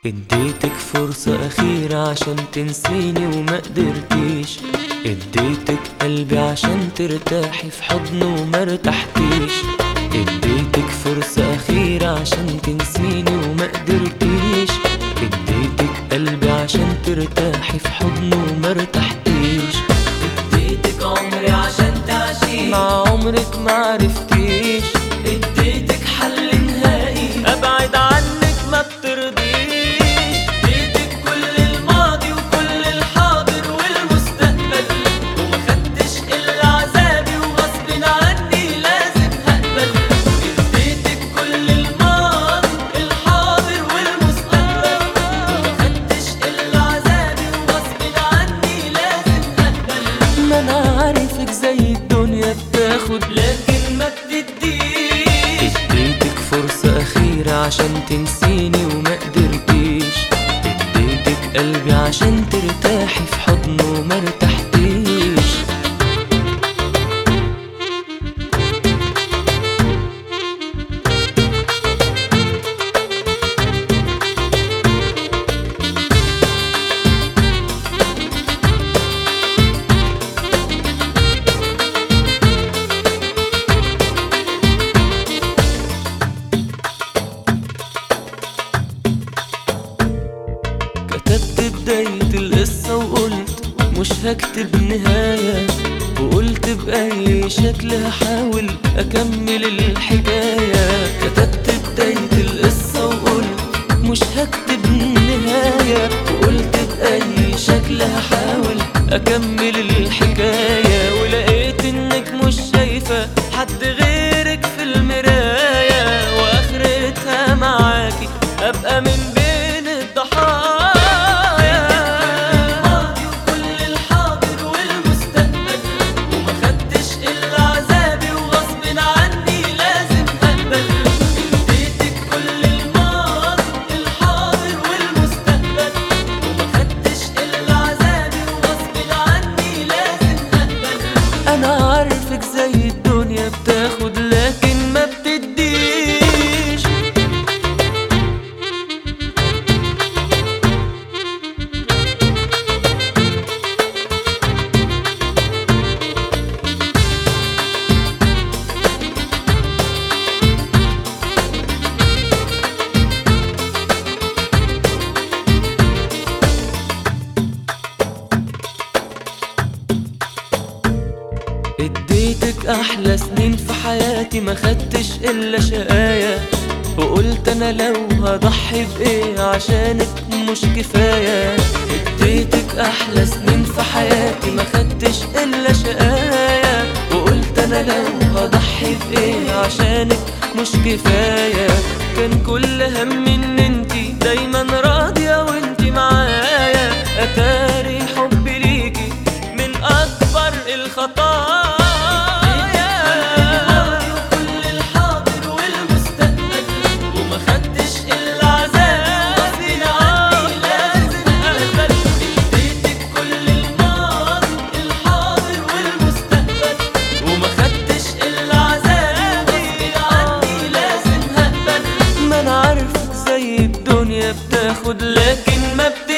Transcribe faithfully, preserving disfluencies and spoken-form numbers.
اديتك فرصة أخيرة عشان تنسيني وما قدرتيش. اديتك قلبي عشان ترتاحي في حضنه وما ارتحتيش. اديتك فرصة أخيرة عشان تنسيني وما قدرتيش. اديتك قلبي عشان ترتاحي في حضنه وما ارتحتيش. اديتك عمري عشان تعيشي مع عمرك ما عرفتيش. اديتك حل نهائي أبعد عنك ما بترضيش. اديتك كل الماضي وكل الحاضر والمستقبل وما خدتش الا عذابي وغصب عني لازم هقبل. اديتك كل الماضي الحاضر والمستقبل وما خدتش الا عذابي وغصب عني لازم هقبل. ما أنا عارفك زي الدنيا بتاخد لكن ما بتديش. اديتك فرصة أخيرة عشان تنسيني وما قدرتيش. اديتك قلبي عشان ترتاحي في حضنه وما ارتحتيش. كتبت بداية القصة وقلت مش هكتب نهاية، وقلت بأي شكل هحاول أكمل الحكاية. كتبت بداية القصة وقلت مش هكتب نهاية، وقلت بأي شكل هحاول أكمل الحكاية. ولقيت إنك مش شايفة حد غيرك في المراية، وآخرتها معاكي أبقى من بين الضحايا. أنا عارفك زي الدنيا بتاخد لكن ما بتديش. اديتك احلى سنين في حياتي ما خدتش الا شقايا، وقلت انا لو هضحي بايه عشانك مش كفايه. اديتك احلى سنين في حياتي ما خدتش الا شقايا، وقلت انا لو هضحي بايه عشانك مش كفايه. كان كل هم ان انتي دايما راضيه وانتي معايا، اتاري حبي ليكي من اكبر الخطايا. زي الدنيا بتاخد لكن ما بت